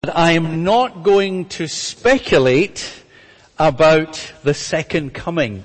I am not going to speculate about the second coming.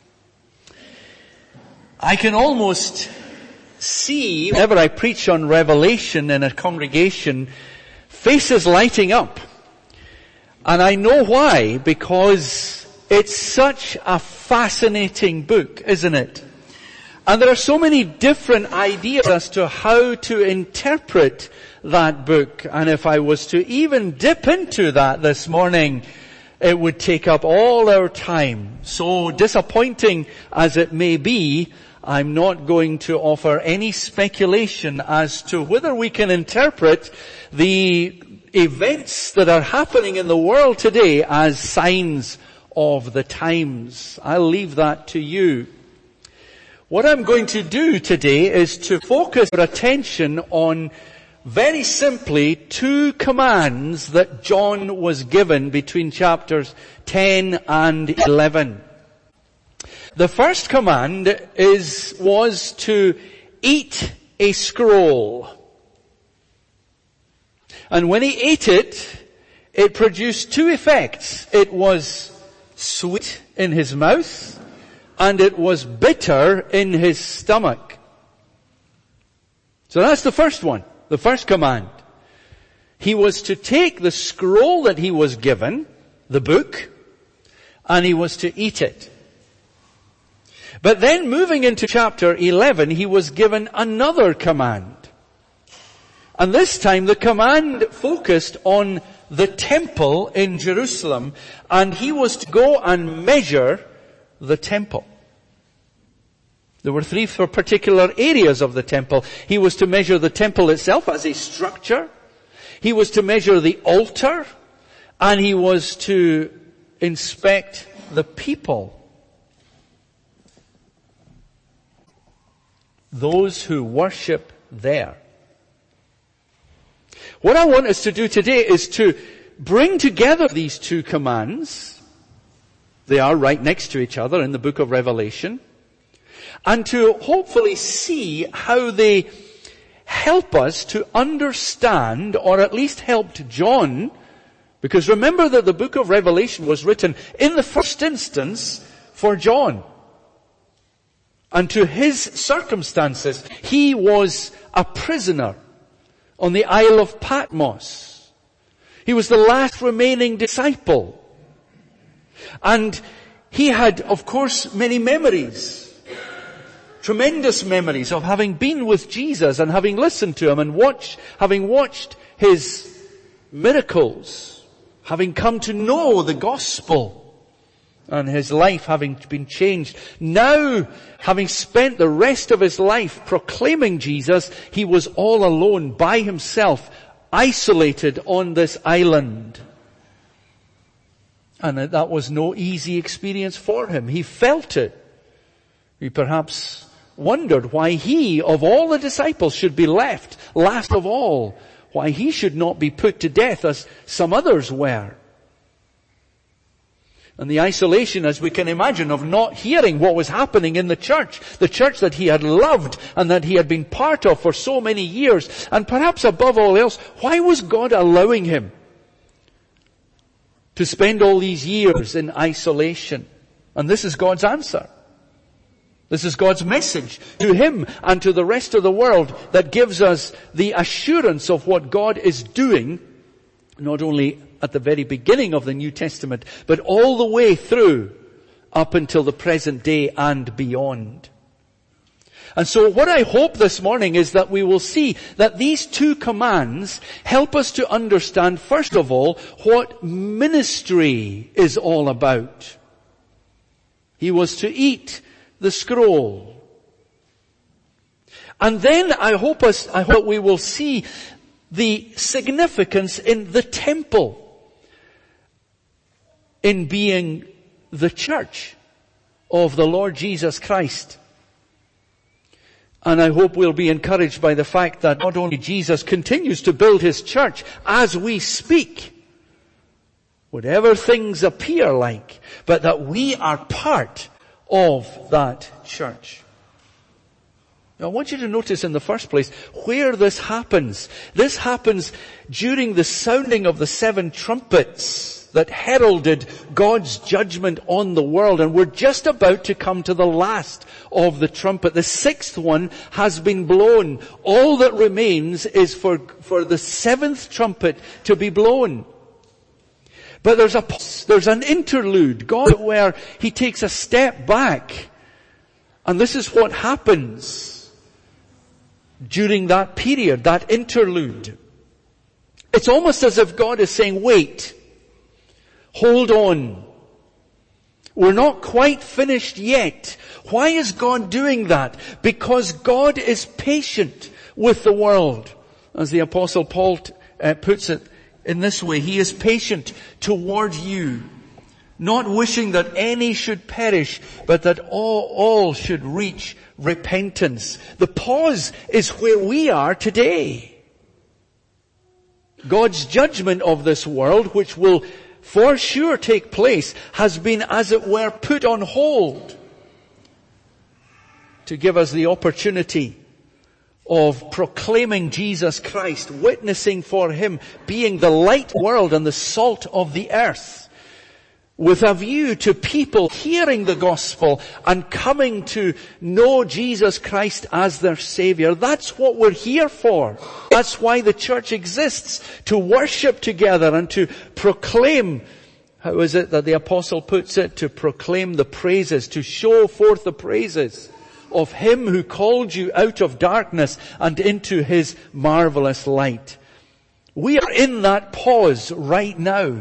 I can almost see, whenever I preach on Revelation in a congregation, faces lighting up. And I know why, because it's such a fascinating book, isn't it? And there are so many different ideas as to how to interpret that book. And if I was to even dip into that this morning, it would take up all our time. So disappointing as it may be, I'm not going to offer any speculation as to whether we can interpret the events that are happening in the world today as signs of the times. I'll leave that to you. What I'm going to do today is to focus our attention on, very simply, two commands that John was given between chapters 10 and 11. The first command was to eat a scroll. And when he ate it, it produced two effects. It was sweet in his mouth, and it was bitter in his stomach. So that's the first one, the first command. He was to take the scroll that he was given, the book, and he was to eat it. But then moving into chapter 11, he was given another command. And this time the command focused on the temple in Jerusalem, and he was to go and measure the temple. There were three particular areas of the temple. He was to measure the temple itself as a structure. He was to measure the altar, and he was to inspect the people. Those who worship there. What I want us to do today is to bring together these two commands. They are right next to each other in the book of Revelation. And to hopefully see how they help us to understand, or at least helped John, because remember that the book of Revelation was written in the first instance for John. And to his circumstances, he was a prisoner on the Isle of Patmos. He was the last remaining disciple. And he had, of course, many memories. Tremendous memories of having been with Jesus and having listened to him and having watched his miracles, having come to know the gospel, and his life having been changed. Now, having spent the rest of his life proclaiming Jesus, he was all alone by himself, isolated on this island. And that was no easy experience for him. He felt it. He perhaps wondered why he, of all the disciples, should be left last of all. Why he should not be put to death as some others were. And the isolation, as we can imagine, of not hearing what was happening in the church that he had loved and that he had been part of for so many years. And perhaps above all else, why was God allowing him to spend all these years in isolation? And this is God's answer. This is God's message to him and to the rest of the world that gives us the assurance of what God is doing, not only at the very beginning of the New Testament, but all the way through up until the present day and beyond. And so what I hope this morning is that we will see that these two commands help us to understand, first of all, what ministry is all about. He was to eat the scroll. And then I hope we will see the significance in the temple, in being the church of the Lord Jesus Christ. And I hope we'll be encouraged by the fact that not only Jesus continues to build his church as we speak, whatever things appear like, but that we are part of that church. Now, I want you to notice in the first place where this happens. This happens during the sounding of the 7 trumpets that heralded God's judgment on the world. And we're just about to come to the last of the trumpet. The 6th one has been blown. All that remains is for the 7th trumpet to be blown. But there's an interlude, God, where he takes a step back. And this is what happens during that period, that interlude. It's almost as if God is saying, wait, hold on. We're not quite finished yet. Why is God doing that? Because God is patient with the world. As the Apostle Paul puts it in this way, he is patient toward you, not wishing that any should perish, but that all should reach repentance. The pause is where we are today. God's judgment of this world, which will for sure take place, has been, as it were, put on hold to give us the opportunity of proclaiming Jesus Christ, witnessing for him, being the light of the world and the salt of the earth, with a view to people hearing the gospel and coming to know Jesus Christ as their Savior. That's what we're here for. That's why the church exists, to worship together and to proclaim, how is it that the apostle puts it, to proclaim the praises, to show forth the praises of him who called you out of darkness and into his marvelous light. We are in that pause right now.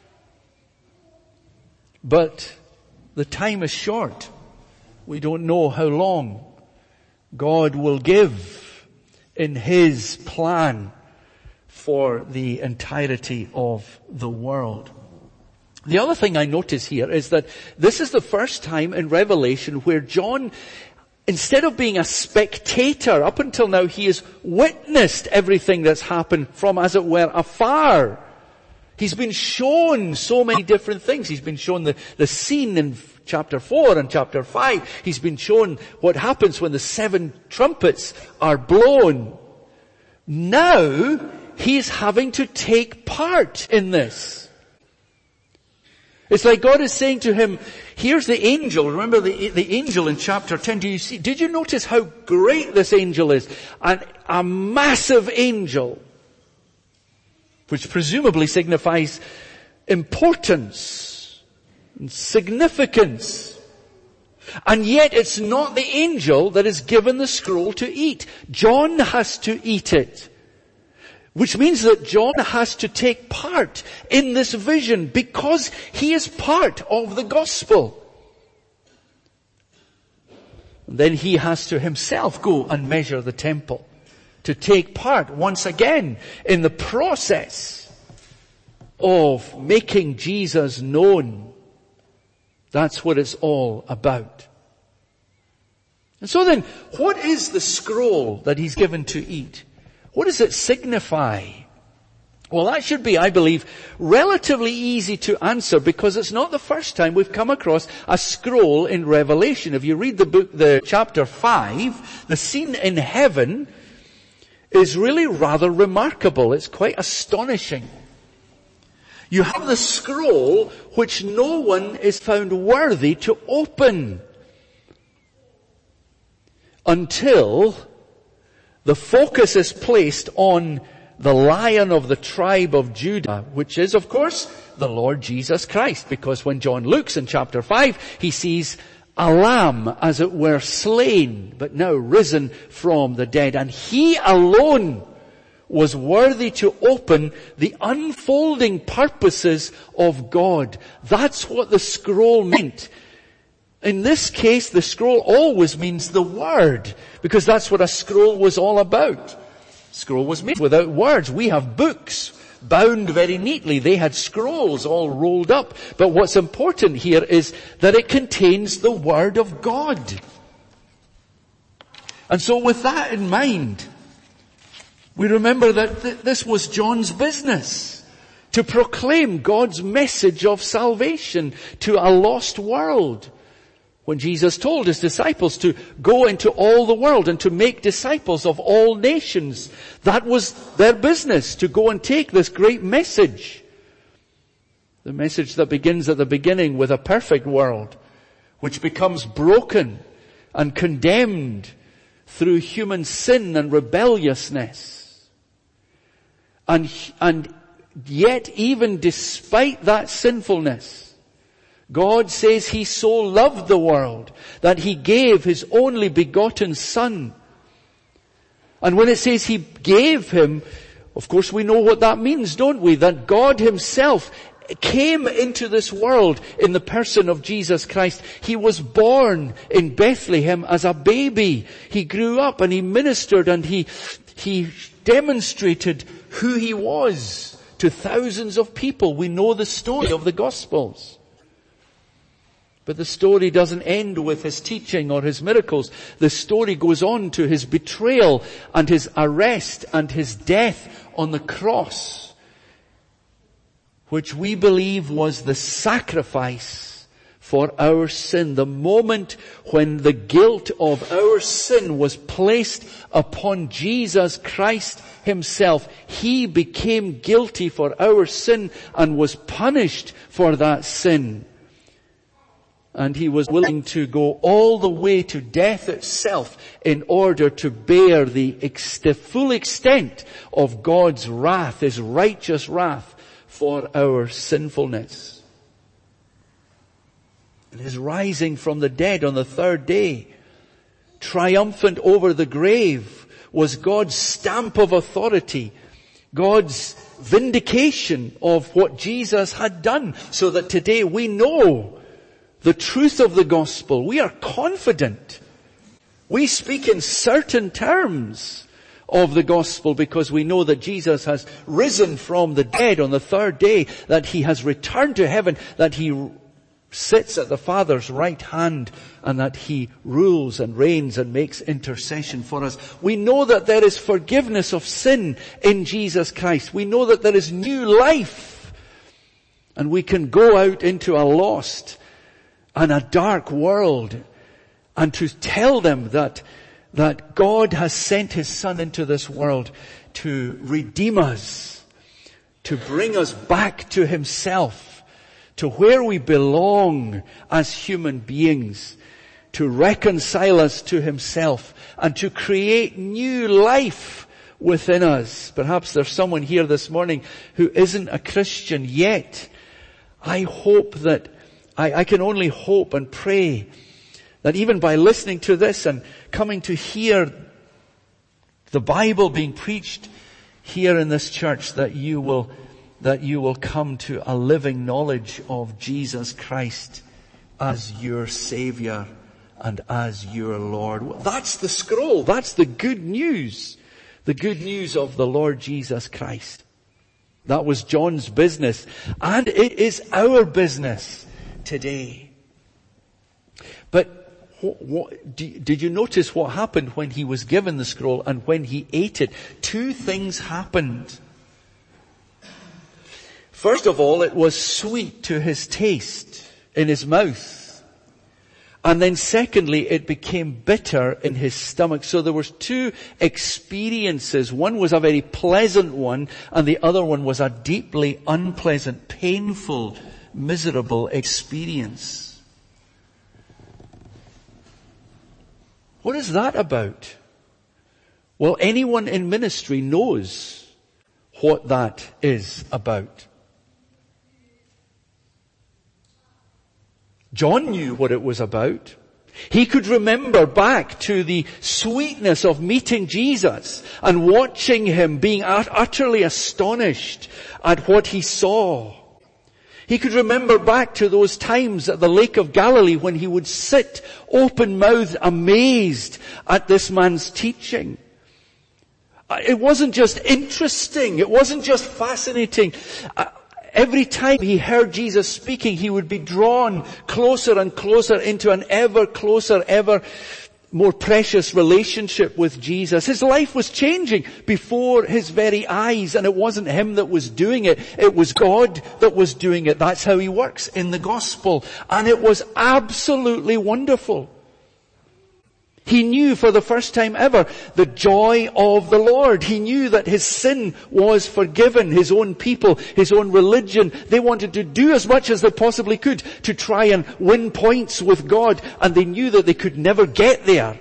But the time is short. We don't know how long God will give in his plan for the entirety of the world. The other thing I notice here is that this is the first time in Revelation where John, instead of being a spectator, up until now he has witnessed everything that's happened from, as it were, afar. He's been shown so many different things. He's been shown the scene in chapter 4 and chapter 5. He's been shown what happens when the 7 trumpets are blown. Now, he's having to take part in this. It's like God is saying to him, here's the angel. Remember the angel in chapter 10. Did you notice how great this angel is? And a massive angel, which presumably signifies importance and significance. And yet it's not the angel that is given the scroll to eat. John has to eat it. Which means that John has to take part in this vision because he is part of the gospel. And then he has to himself go and measure the temple, to take part once again in the process of making Jesus known. That's what it's all about. And so then, what is the scroll that he's given to eat? What does it signify? Well, that should be, I believe, relatively easy to answer because it's not the first time we've come across a scroll in Revelation. If you read the chapter 5, the scene in heaven is really rather remarkable. It's quite astonishing. You have the scroll which no one is found worthy to open until the focus is placed on the Lion of the tribe of Judah, which is, of course, the Lord Jesus Christ. Because when John looks in chapter 5, he sees a lamb, as it were, slain, but now risen from the dead. And he alone was worthy to open the unfolding purposes of God. That's what the scroll meant. In this case, the scroll always means the Word, because that's what a scroll was all about. Scroll was made without words. We have books bound very neatly. They had scrolls all rolled up. But what's important here is that it contains the Word of God. And so with that in mind, we remember that this was John's business, to proclaim God's message of salvation to a lost world. When Jesus told his disciples to go into all the world and to make disciples of all nations. That was their business, to go and take this great message. The message that begins at the beginning with a perfect world, which becomes broken and condemned through human sin and rebelliousness. And yet, even despite that sinfulness, God says he so loved the world that he gave his only begotten Son. And when it says he gave him, of course we know what that means, don't we? That God himself came into this world in the person of Jesus Christ. He was born in Bethlehem as a baby. He grew up and he ministered and he demonstrated who he was to thousands of people. We know the story of the Gospels. But the story doesn't end with his teaching or his miracles. The story goes on to his betrayal and his arrest and his death on the cross, which we believe was the sacrifice for our sin. The moment when the guilt of our sin was placed upon Jesus Christ himself, he became guilty for our sin and was punished for that sin. And he was willing to go all the way to death itself in order to bear the full extent of God's wrath, his righteous wrath for our sinfulness. And his rising from the dead on the third day, triumphant over the grave, was God's stamp of authority, God's vindication of what Jesus had done, so that today we know the truth of the gospel. We are confident. We speak in certain terms of the gospel because we know that Jesus has risen from the dead on the third day, that he has returned to heaven, that he sits at the Father's right hand, and that he rules and reigns and makes intercession for us. We know that there is forgiveness of sin in Jesus Christ. We know that there is new life, and we can go out into a lost and a dark world and to tell them that God has sent his Son into this world to redeem us, to bring us back to himself, to where we belong as human beings, to reconcile us to himself and to create new life within us. Perhaps there's someone here this morning who isn't a Christian yet. I hope that I can only hope and pray that even by listening to this and coming to hear the Bible being preached here in this church, that you will come to a living knowledge of Jesus Christ as your Savior and as your Lord. Well, that's the scroll. That's the good news. The good news of the Lord Jesus Christ. That was John's business, and it is our business today. But did you notice what happened when he was given the scroll and when he ate it? Two things happened. First of all, it was sweet to his taste in his mouth. And then secondly, it became bitter in his stomach. So there were two experiences. One was a very pleasant one, and the other one was a deeply unpleasant, painful, miserable experience. What is that about? Well, anyone in ministry knows what that is about. John knew what it was about. He could remember back to the sweetness of meeting Jesus and watching him being utterly astonished at what he saw. He could remember back to those times at the Lake of Galilee when he would sit open-mouthed, amazed at this man's teaching. It wasn't just interesting. It wasn't just fascinating. Every time he heard Jesus speaking, he would be drawn closer and closer into an ever closer, ever more precious relationship with Jesus. His life was changing before his very eyes, and it wasn't him that was doing it. It was God that was doing it. That's how he works in the gospel. And it was absolutely wonderful. He knew for the first time ever the joy of the Lord. He knew that his sin was forgiven. His own people, his own religion, they wanted to do as much as they possibly could to try and win points with God, and they knew that they could never get there.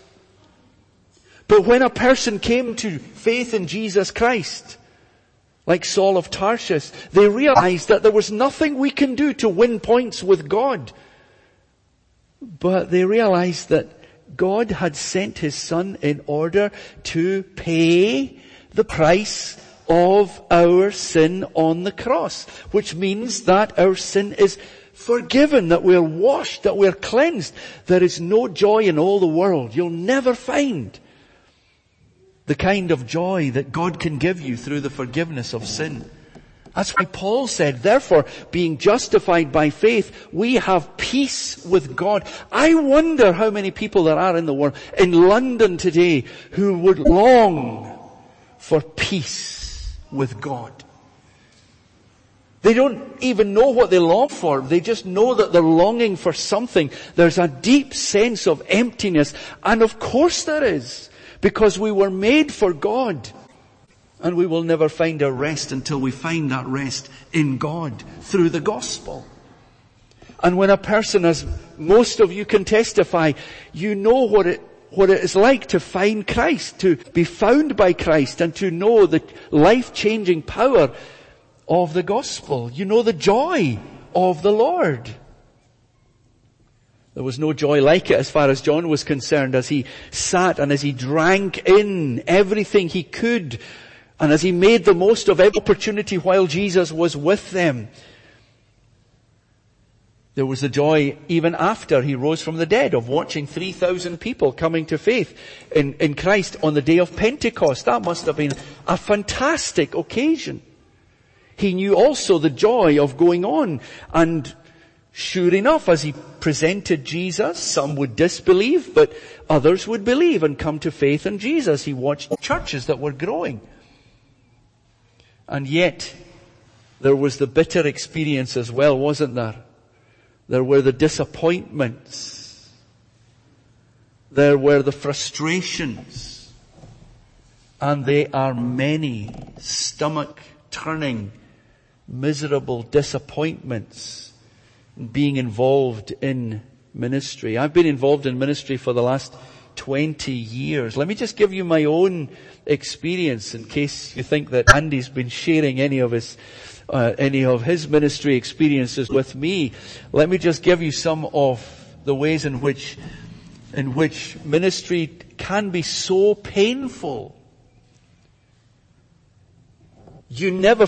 But when a person came to faith in Jesus Christ, like Saul of Tarsus, they realized that there was nothing we can do to win points with God. But they realized that God had sent his Son in order to pay the price of our sin on the cross, which means that our sin is forgiven, that we're washed, that we're cleansed. There is no joy in all the world. You'll never find the kind of joy that God can give you through the forgiveness of sin. That's why Paul said, therefore, being justified by faith, we have peace with God. I wonder how many people there are in the world, in London today, who would long for peace with God. They don't even know what they long for. They just know that they're longing for something. There's a deep sense of emptiness. And of course there is, because we were made for God. And we will never find our rest until we find that rest in God through the gospel. And when a person, as most of you can testify, you know what it is like to find Christ, to be found by Christ, and to know the life-changing power of the gospel. You know the joy of the Lord. There was no joy like it as far as John was concerned, as he sat and as he drank in everything he could, and as he made the most of every opportunity while Jesus was with them. There was the joy even after he rose from the dead of watching 3,000 people coming to faith in Christ on the day of Pentecost. That must have been a fantastic occasion. He knew also the joy of going on, and sure enough, as he presented Jesus, some would disbelieve, but others would believe and come to faith in Jesus. He watched churches that were growing. And yet, there was the bitter experience as well, wasn't there? There were the disappointments. There were the frustrations. And they are many stomach-turning, miserable disappointments being involved in ministry. I've been involved in ministry for the last 20 years. Let me just give you my own experience in case you think that Andy's been sharing any of his ministry experiences with me. Let me just give you some of the ways in which ministry can be so painful. You never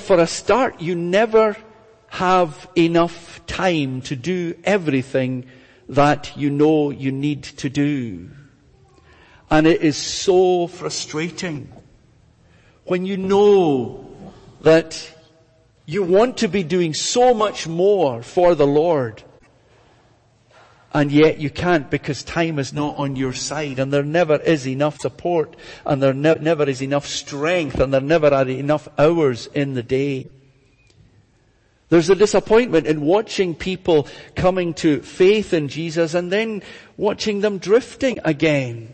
have enough time to do everything that you know you need to do. And it is so frustrating when you know that you want to be doing so much more for the Lord, and yet you can't because time is not on your side, and there never is enough support, and there never is enough strength, and there never are enough hours in the day. There's a disappointment in watching people coming to faith in Jesus and then watching them drifting again.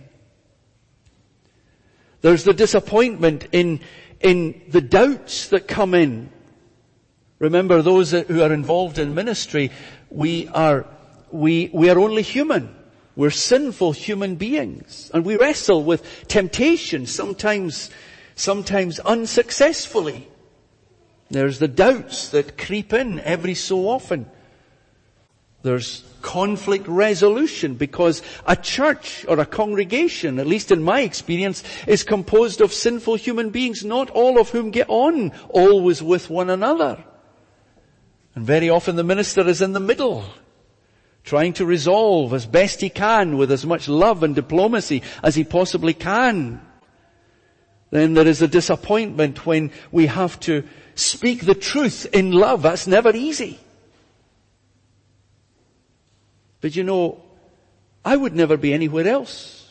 There's the disappointment in the doubts that come in. Remember, those who are involved in ministry, we are only human. We're sinful human beings, and we wrestle with temptation, sometimes unsuccessfully. There's the doubts that creep in every so often. There's conflict resolution because a church or a congregation, at least in my experience, is composed of sinful human beings, not all of whom get on always with one another. And very often the minister is in the middle, trying to resolve as best he can with as much love and diplomacy as he possibly can. Then there is a disappointment when we have to speak the truth in love. That's never easy. But you know, I would never be anywhere else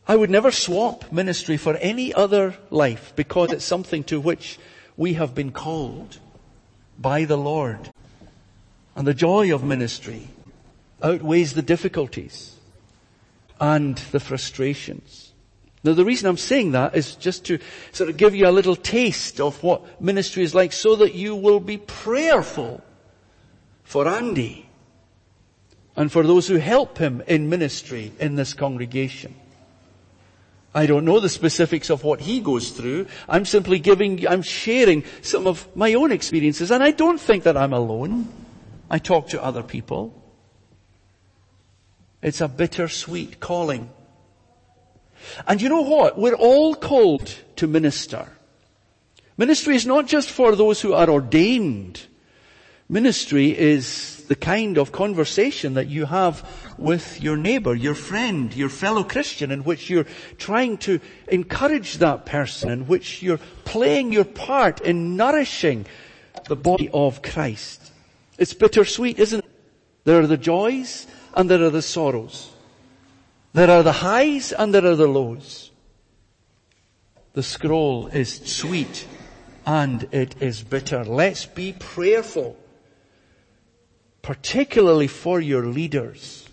I would never swap ministry for any other life, because it's something to which we have been called by the Lord. And the joy of ministry outweighs the difficulties and the frustrations. Now, the reason I'm saying that is just to sort of give you a little taste of what ministry is like, so that you will be prayerful for Andy and for those who help him in ministry in this congregation. I don't know the specifics of what he goes through. I'm sharing some of my own experiences, and I don't think that I'm alone. I talk to other people. It's a bittersweet calling. And you know what? We're all called to minister. Ministry is not just for those who are ordained. Ministry is the kind of conversation that you have with your neighbor, your friend, your fellow Christian, in which you're trying to encourage that person, in which you're playing your part in nourishing the body of Christ. It's bittersweet, isn't it? There are the joys and there are the sorrows. There are the highs and there are the lows. The scroll is sweet and it is bitter. Let's be prayerful, particularly for your leaders,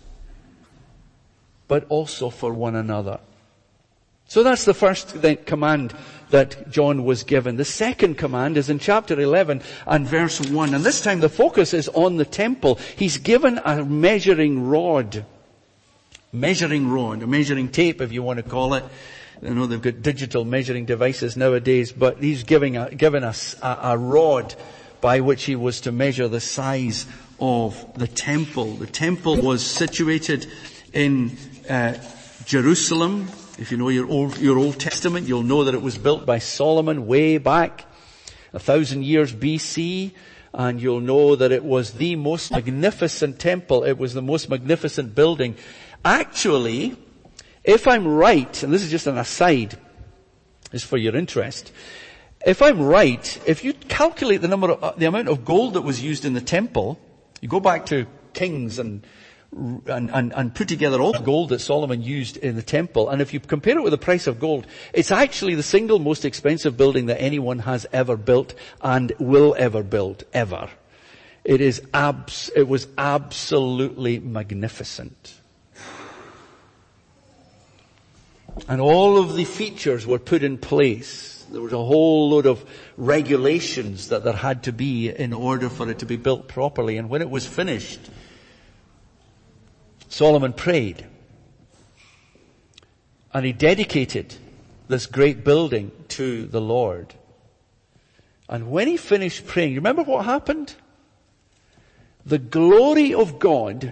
but also for one another. So that's the first command that John was given. The second command is in chapter 11 and verse 1. And this time the focus is on the temple. He's given a measuring rod. A measuring tape, if you want to call it. I know they've got digital measuring devices nowadays, but he's given us a rod by which he was to measure the size of the temple. The temple was situated in Jerusalem. If you know your Old Testament, you'll know that it was built by Solomon way back 1,000 years BC. And you'll know that it was the most magnificent temple. It was the most magnificent building. Actually, if I'm right, and this is just an aside, is for your interest. If I'm right, if you calculate the amount of gold that was used in the temple, you go back to Kings and put together all the gold that Solomon used in the temple, and if you compare it with the price of gold, it's actually the single most expensive building that anyone has ever built and will ever build, ever. It was absolutely magnificent. And all of the features were put in place. There was a whole load of regulations that there had to be in order for it to be built properly. And when it was finished, Solomon prayed. And he dedicated this great building to the Lord. And when he finished praying, you remember what happened? The glory of God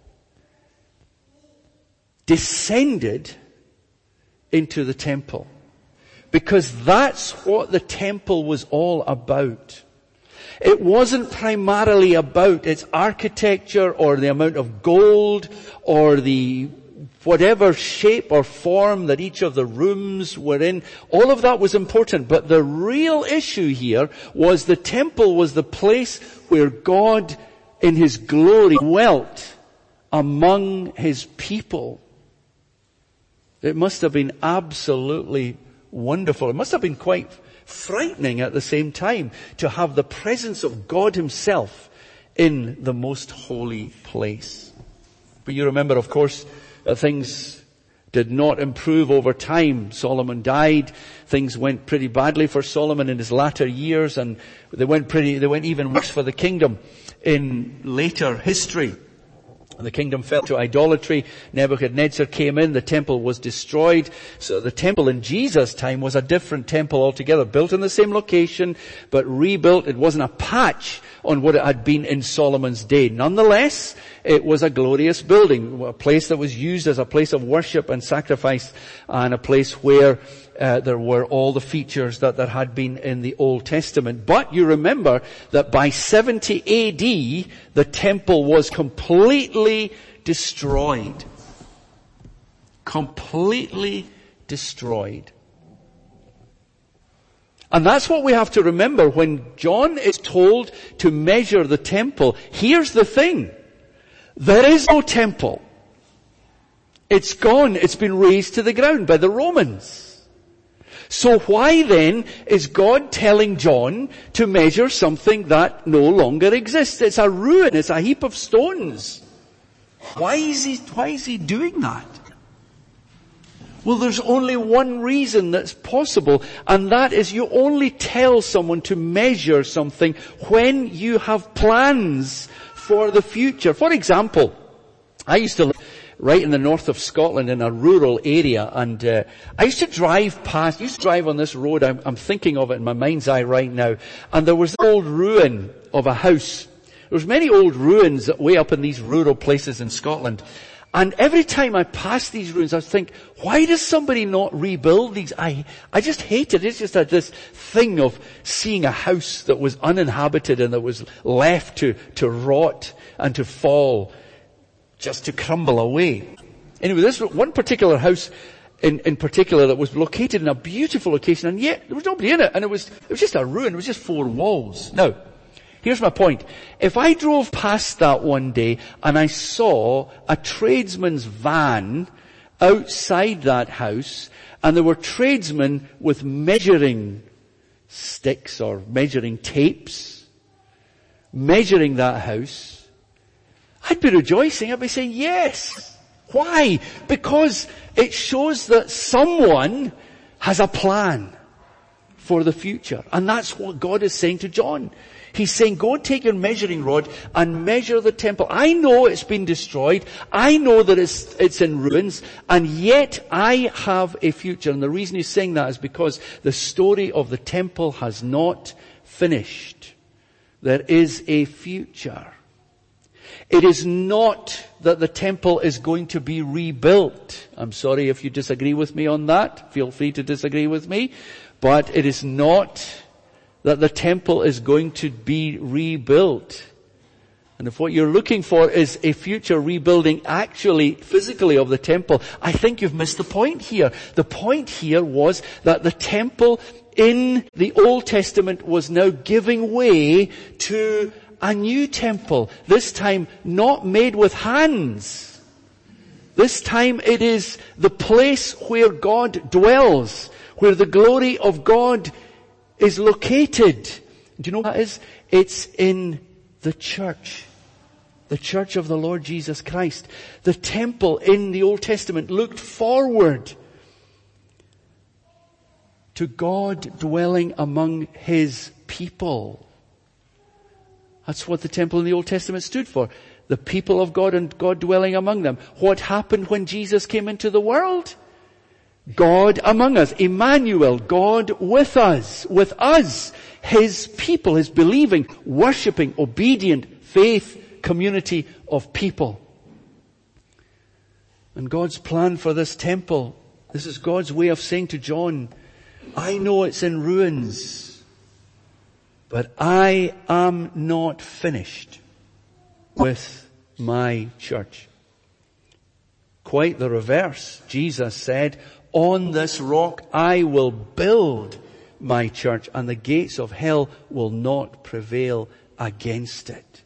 descended into the temple. Because that's what the temple was all about. It wasn't primarily about its architecture or the amount of gold or the whatever shape or form that each of the rooms were in. All of that was important, but the real issue here was the temple was the place where God in His glory dwelt among His people. It must have been absolutely wonderful. It must have been quite frightening at the same time to have the presence of God Himself in the most holy place. But you remember, of course, that things did not improve over time. Solomon died. Things went pretty badly for Solomon in his latter years, and they went even worse for the kingdom in later history. The kingdom fell to idolatry. Nebuchadnezzar came in. The temple was destroyed. So the temple in Jesus' time was a different temple altogether, built in the same location, but rebuilt. It wasn't a patch on what it had been in Solomon's day. Nonetheless, it was a glorious building, a place that was used as a place of worship and sacrifice, and a place where there were all the features that there had been in the Old Testament. But you remember that by 70 AD, the temple was completely destroyed. Completely destroyed. And that's what we have to remember when John is told to measure the temple. Here's the thing. There is no temple. It's gone. It's been razed to the ground by the Romans. So why then is God telling John to measure something that no longer exists? It's a ruin. It's a heap of stones. Why is he doing that? Well, there's only one reason that's possible, and that is you only tell someone to measure something when you have plans for the future. For example, I used to live right in the north of Scotland in a rural area, and I used to drive on this road. I'm thinking of it in my mind's eye right now, and there was an old ruin of a house. There was many old ruins way up in these rural places in Scotland. And every time I pass these ruins, I think, why does somebody not rebuild these? I just hate it. It's just this thing of seeing a house that was uninhabited and that was left to rot and to fall, just to crumble away. Anyway, this one particular house in particular that was located in a beautiful location, and yet there was nobody in it, and it was just a ruin. It was just 4 walls. Now, here's my point. If I drove past that one day and I saw a tradesman's van outside that house, and there were tradesmen with measuring sticks or measuring tapes, measuring that house, I'd be rejoicing. I'd be saying, yes. Why? Because it shows that someone has a plan for the future. And that's what God is saying to John. He's saying, go and take your measuring rod and measure the temple. I know it's been destroyed. I know that it's in ruins. And yet I have a future. And the reason he's saying that is because the story of the temple has not finished. There is a future. It is not that the temple is going to be rebuilt. I'm sorry if you disagree with me on that. Feel free to disagree with me. But it is not that the temple is going to be rebuilt. And if what you're looking for is a future rebuilding actually, physically of the temple, I think you've missed the point here. The point here was that the temple in the Old Testament was now giving way to a new temple. This time not made with hands. This time it is the place where God dwells, where the glory of God is located. Do you know what that is? It's in the church of the Lord Jesus Christ. The temple in the Old Testament looked forward to God dwelling among His people. That's what the temple in the Old Testament stood for. The people of God and God dwelling among them. What happened when Jesus came into the world? God among us. Emmanuel, God with us, His people, His believing, worshipping, obedient, faith, community of people. And God's plan for this temple, this is God's way of saying to John, I know it's in ruins, but I am not finished with my church. Quite the reverse. Jesus said, on this rock I will build my church, and the gates of hell will not prevail against it.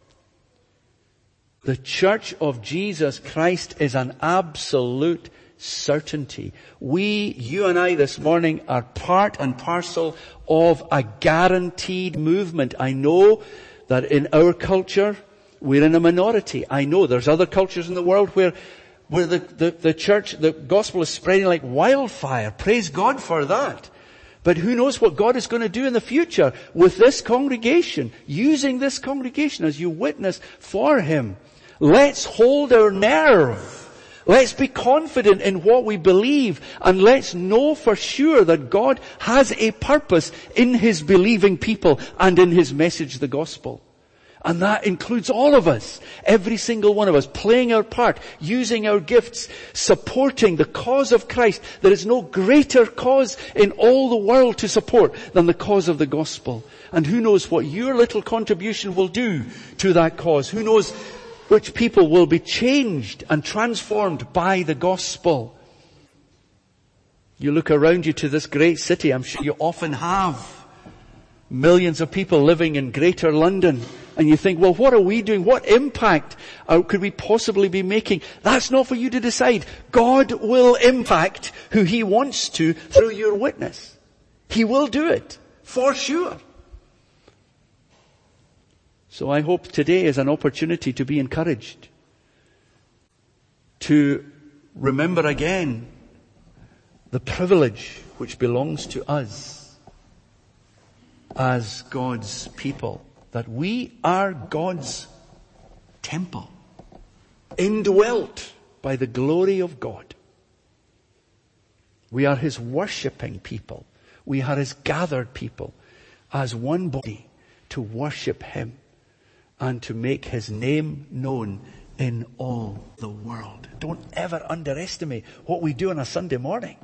The church of Jesus Christ is an absolute certainty. You and I this morning are part and parcel of a guaranteed movement. I know that in our culture, we're in a minority. I know there's other cultures in the world where the church, the gospel is spreading like wildfire. Praise God for that. But who knows what God is going to do in the future with this congregation, using this congregation as you witness for Him. Let's hold our nerve. Let's be confident in what we believe, and let's know for sure that God has a purpose in His believing people and in His message, the gospel. And that includes all of us, every single one of us, playing our part, using our gifts, supporting the cause of Christ. There is no greater cause in all the world to support than the cause of the gospel. And who knows what your little contribution will do to that cause? Who knows which people will be changed and transformed by the gospel? You look around you to this great city, I'm sure you often have. Millions of people living in Greater London. And you think, well, what are we doing? What impact could we possibly be making? That's not for you to decide. God will impact who He wants to through your witness. He will do it, for sure. So I hope today is an opportunity to be encouraged, to remember again the privilege which belongs to us as God's people. That we are God's temple, indwelt by the glory of God. We are His worshipping people. We are His gathered people as one body to worship Him and to make His name known in all the world. Don't ever underestimate what we do on a Sunday morning.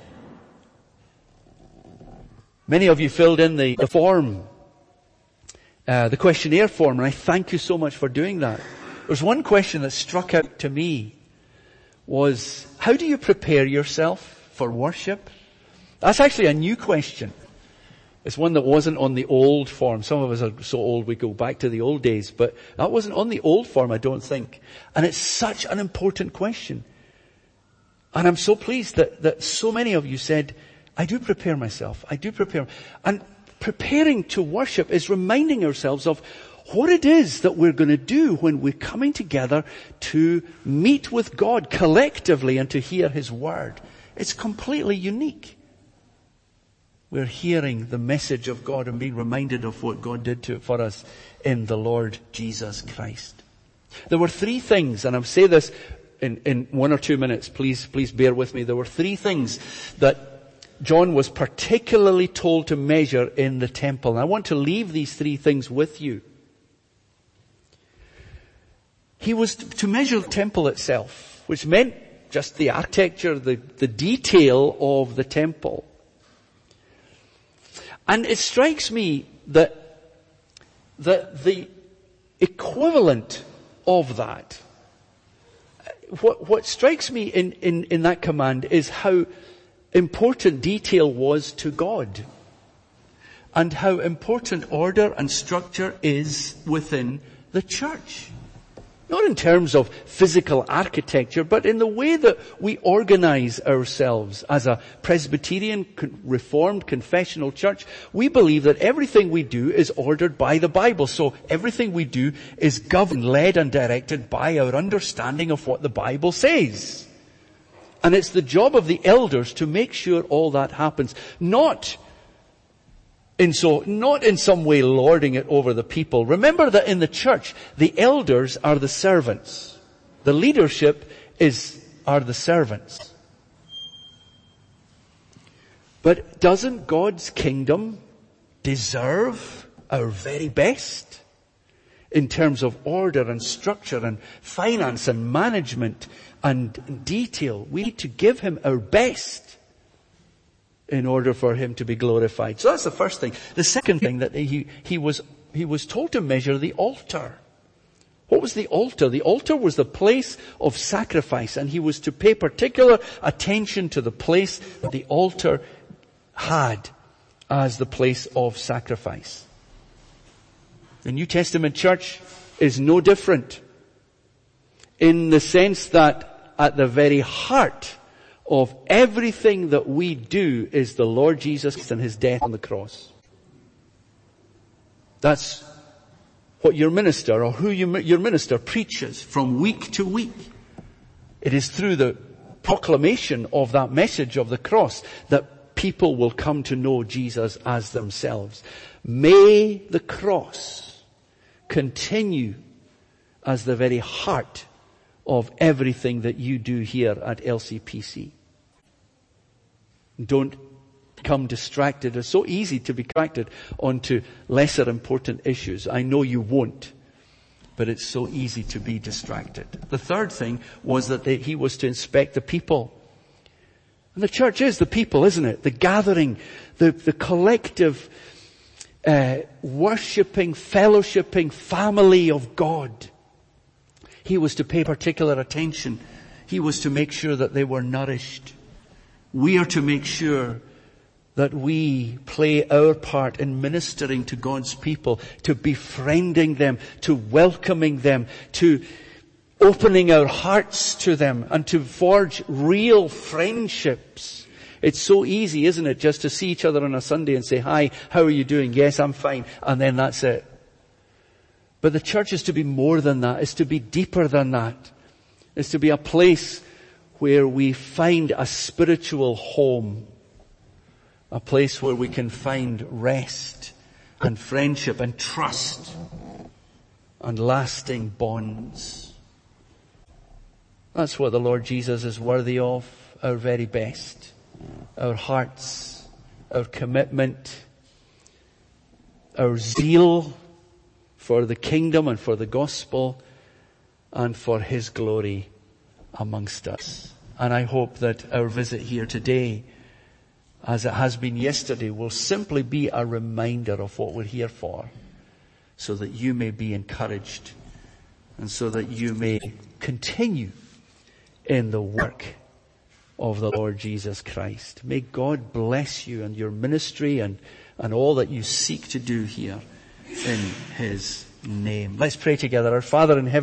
Many of you filled in the form, the questionnaire form, and I thank you so much for doing that. There's one question that struck out to me was, how do you prepare yourself for worship? That's actually a new question. It's one that wasn't on the old form. Some of us are so old we go back to the old days, but that wasn't on the old form, I don't think. And it's such an important question. And I'm so pleased that so many of you said, I do prepare myself. I do prepare. And preparing to worship is reminding ourselves of what it is that we're going to do when we're coming together to meet with God collectively and to hear His Word. It's completely unique. We're hearing the message of God and being reminded of what God did for us in the Lord Jesus Christ. There were three things, and I'll say this in 1 or 2 minutes. Please bear with me. There were three things that John was particularly told to measure in the temple. And I want to leave these three things with you. He was to measure the temple itself, which meant just the architecture, the detail of the temple. And it strikes me that the equivalent of that, what strikes me in that command is how important detail was to God, and how important order and structure is within the church. Not in terms of physical architecture, but in the way that we organize ourselves as a Presbyterian, Reformed, confessional church. We believe that everything we do is ordered by the Bible. So everything we do is governed, led and directed by our understanding of what the Bible says. And it's the job of the elders to make sure all that happens. Not in some way lording it over the people. Remember that in the church, the elders are the servants. The leadership are the servants. But doesn't God's kingdom deserve our very best in terms of order and structure and finance and management and detail? We need to give Him our best in order for Him to be glorified. So that's the first thing. The second thing, that he was told to measure the altar. What was the altar? The altar was the place of sacrifice, and he was to pay particular attention to the place that the altar had as the place of sacrifice. The New Testament church is no different, in the sense that at the very heart of everything that we do is the Lord Jesus Christ and His death on the cross. That's what your minister, or who your minister preaches from week to week. It is through the proclamation of that message of the cross that people will come to know Jesus as themselves. May the cross continue as the very heart of everything that you do here at LCPC. Don't become distracted. It's so easy to be distracted onto lesser important issues. I know you won't, but it's so easy to be distracted. The third thing was that he was to inspect the people. And the church is the people, isn't it? The gathering, the collective, worshipping, fellowshipping family of God. He was to pay particular attention. He was to make sure that they were nourished. We are to make sure that we play our part in ministering to God's people, to befriending them, to welcoming them, to opening our hearts to them, and to forge real friendships. It's so easy, isn't it, just to see each other on a Sunday and say, "Hi, how are you doing?" "Yes, I'm fine." And then that's it. But the church is to be more than that. It's to be deeper than that. It's to be a place where we find a spiritual home. A place where we can find rest and friendship and trust and lasting bonds. That's what the Lord Jesus is worthy of, our very best. Our hearts, our commitment, our zeal for the kingdom and for the gospel and for His glory amongst us. And I hope that our visit here today, as it has been yesterday, will simply be a reminder of what we're here for, so that you may be encouraged and so that you may continue in the work of the Lord Jesus Christ. May God bless you and your ministry and all that you seek to do here in His name. Let's pray together. Our Father in heaven,